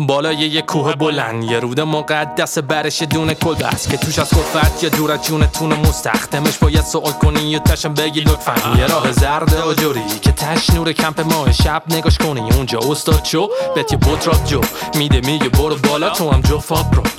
بالای یه کوه بلند، یه رود مقدس برش دونه کلبست که توش از کفت یه دور از جونتون مستخدمش باید سوال کنی و تشم بگی لطفا. یه راه زرد آجوری که تش نور کمپ ماه شب نگاش کنی اونجا استاد شو بهت یه بطراب جو میده میگه برو بالا تو هم جو فاب رو.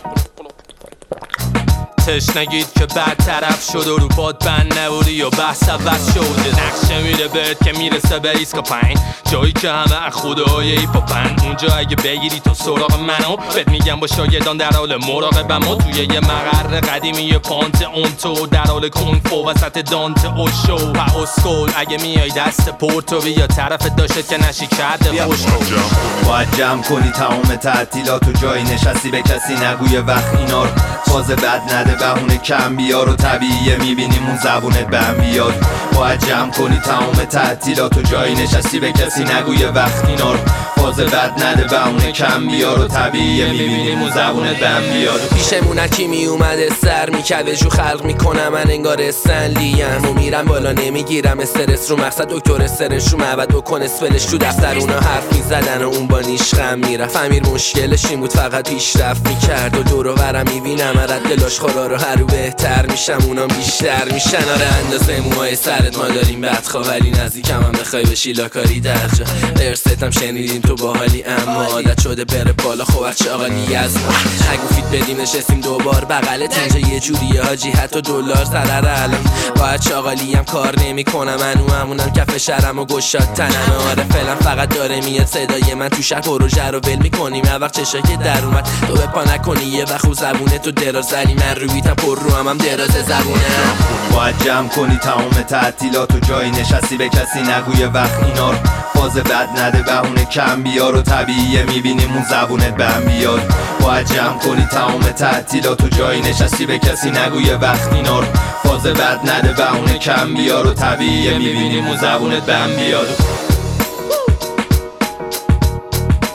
تشنگید که بد طرف شد و رو پاد بند نبودی و بحث عوض شد. نقشه میره بهت که میرسه به ایسکا پنج، جایی که همه خدای ایپاپن. اونجا اگه بگیری تو سراغ منو بهت میگم با شاگردان در حال مراقبم و توی یه مقر قدیمی پانت اون تو در حال کنفو وسط دانت اوشو و اسکول. اگه میای دست پورتو بیا طرفت داشت که نشی کرده خوش کن. باید جمع کنی تمام تعطیلات و جایی نشستی به کسی نگوی وقت اینا رو. فاز بد نده بهونه کم بیار و طبیعیه میبینیم اون زبونت بهم بیاد. باید جمع کنی تمام تعطیلات و جایی نشستی به کسی نگوی وقت اینا رو. فاز بد نده بهونه کم بیار و طبیعیه میبینیم اون زبونت بهم بیاد. پیشمون کی می اومده سر میکرده جو خلق میکنم من انگار استنلیم و میرم بالا نمیگیرم استرس رو مقصد دکتر استرس رو معبد بکن اسفلش تو دفتر اونا حرف میزدن و اون با نیشخم میرفت. امیر مشکلش این بود فقط پیشرفت میکرد و دور و برم میبینم رد دلاش خورا رو هر رو بهتر میشم اونا بیشتر میشن. آره اندازه موهای سرت ما داریم بدخواه ولی نزدیکم هم بخوای بشی لاکاری درجا. درستم شنیدیم تو باحالی اما عادت شده بره بالا خب از چاقالی از ما. اگه فیت بدیم نشستیم دوبار بغلت اینجا یه جوریه حاجی حتی دلار ضرر الان. باید چاقالی هم کار نمیکنم منو همونم کف شرم و گشاد تنمه. آره فعلا فقط داره میاد صدای من تو شهر پروژه رو ول میکنیم هر وقت چشا که در اومد تو بپا نکنی یه وقت خود زبونه تو دراز زنی من رویتم پر رو هم دراز زبونه. باید جمع کنی تمام تعطیلات و جایی نشستی به کسی نگوی وقت اینا رو. فاز بد نده بهونه کم بیار و طبیعیه میبینیم اون زبونت بهم بیاد. باید جمع کنی تمام تعطیلات و جایی نشستی به کسی نگوی وقت اینا رو. فاز بد نده بهونه کم بیار و طبیعیه میبینیم اون زبونت بهم بیاد.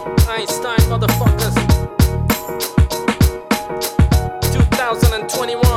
Einstein motherfuckers 2021